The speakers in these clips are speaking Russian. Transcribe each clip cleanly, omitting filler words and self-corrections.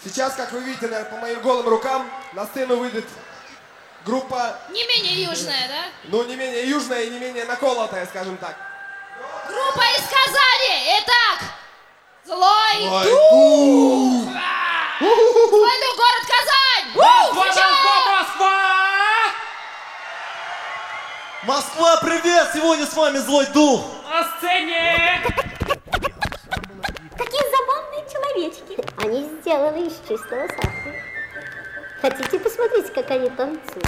Сейчас, как вы видите, наверное, по моим голым рукам, на сцену выйдет группа... Не менее южная, да? Ну, не менее южная и не менее наколотая, скажем так. Группа из Казани! Итак, Злой Злой Дух! Дух! Злой Дух, город Казань! Москва, Встречаем! Москва! Москва, привет! Сегодня с вами Злой Дух! На сцене! Какие забавные человечки. Они сделаны из чистого сахара. Хотите посмотреть, как они танцуют?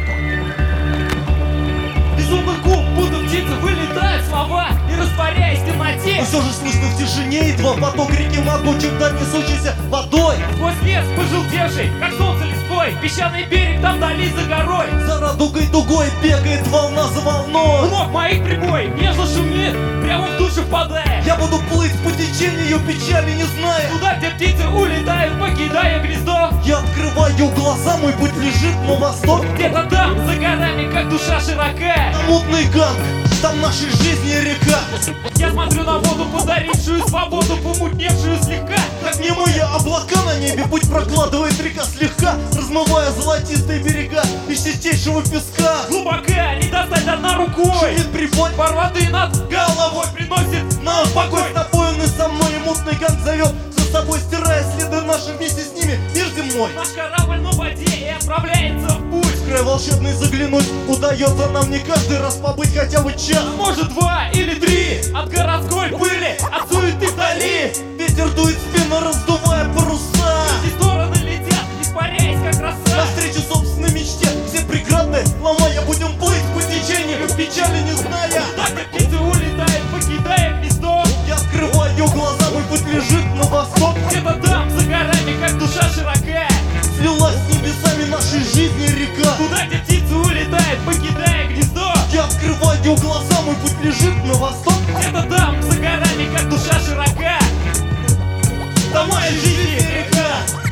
Безумных губ, будто птицы, вылетают слова и растворяясь в темноте. Но все же слышно в тишине едва поток реки могучих, да несущийся водой. Сквозь лес пожелтевший, как солнце листвой, песчаный берег там вдали за горой. За радугой дугой бегает волна за волной. У ног моих прибой нежно шумит, прямо в душу впадая. Я буду плыть по течению, печали не зная. Туда, где птицы улетают, покидая гнездо. Я открываю глаза, мой путь лежит на восток. Где-то там, за горами, как душа широкая. Там мутный ганг, там нашей жизни река. Я смотрю на воду, подарившую свободу, помутневшую слегка. Как немые облака на небе, путь прокладывает река слегка, размывая золотистые берега из чистейшего песка. Глубока, не достать до дна рукой. Шумит прибой, Пар воды над головой приносит нам покой. С тобой он и со мной, и мутный ганг зовет за собой, стирая следы наши вместе с ними мир земной. наш корабль на воде и отправляется в путь. В край волшебный заглянуть удается нам не каждый раз побыть хотя бы час. Может 2 или 3 от городской пыли, от суеты вдали. Ветер дует в спину, раздувая паруса. Все стороны летят, испаряясь как роса. Навстречу собственной мечте, все преграды ломая, будем плыть по течению, печали не зная. Так как птицы улетают, покидая гнездо. Я открываю глаза, мой путь лежит на восток. Где-то там, за горами, как душа широкая. Слилась с небесами нашей жизни река. Туда, где птицы улетают, покидая гнездо. Я открываю глаза, мой путь лежит на восток. Где-то там, за горами, как душа широка. Там моя жизнь река.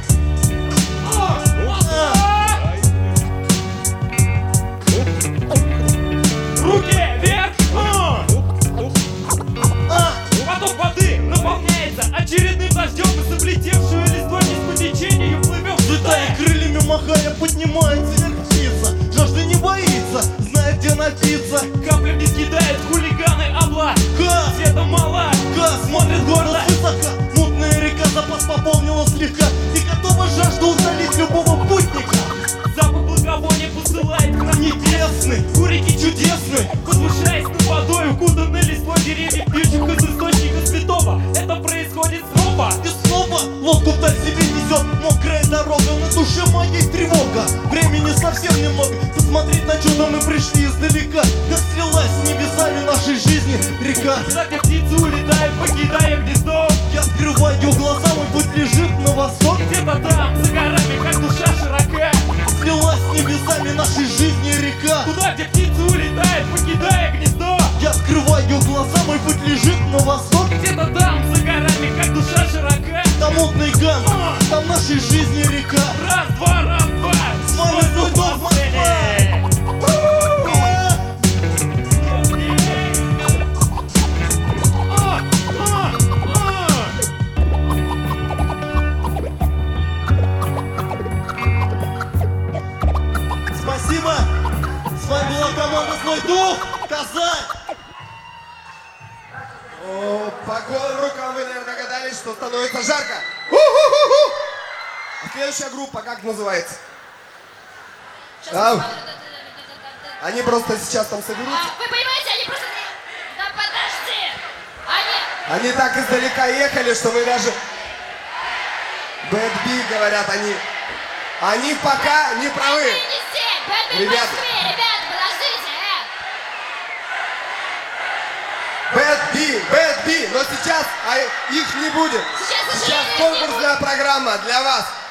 Руки вверх! Поток воды наполняется очередным дождем, и с облетевшую листвой вниз по течению плывем. Взлетая крыльями, махая, поднимается вверх птица. Жажды не боится, знает, где напиться. Каплями кидают хулиганы облак. Света мало, Смотрит город высоко. Мутная река запас пополнила слегка и готова жажду утолить любого путника. запах благовония посылает к нам Небесный, у реки чудесной, возвышаясь над водой, укутанной листвой деревьев, пьющих из источника святого. Это происходит снова. и снова лодку вдаль себе несет мокрая дорога. На душе моей тревога, времени совсем немного. Посмотреть на чудо мы пришли издалека. Как слилась с небесами нашей жизни река. Туда, где птицы улетают, покидая гнездо. Я открываю глаза, мой путь лежит на восток. Где-то там, за горами, как душа широка. Слилась с небесами нашей жизни река. Туда, где птицы улетают, покидая гнездо. Я открываю глаза, мой путь лежит на восток. Где-то там, за горами, как душа широка. Там мутный ганг, там нашей жизни река. Раз, два, раз, два. С вами Злой Дух, Москва. Спасибо! С вами была команда Злой Дух, Казань! О, по голым рукам вы, наверное, догадались, что становится жарко. У-ху-ху-ху! А следующая группа, как называется? Сейчас А? посмотрим. Они просто сейчас там соберутся. Вы понимаете, они просто... Да подожди! Они так издалека ехали, что мы даже... Bad B, говорят они. Они пока не правы. Они не здесь! Бэтмен в Ребят. Москве! Ребята, подождите! Bad B, но сейчас их не будет. Сейчас, к Сейчас сожалению, их не конкурсная программа для вас.